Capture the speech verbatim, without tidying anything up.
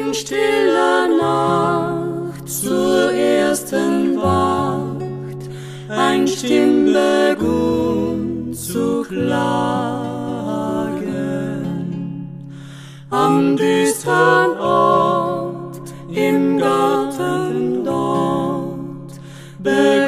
in stiller Nacht zur ersten Wacht ein Stimm begunn zu klagen. Am düstern Ort im Garten dort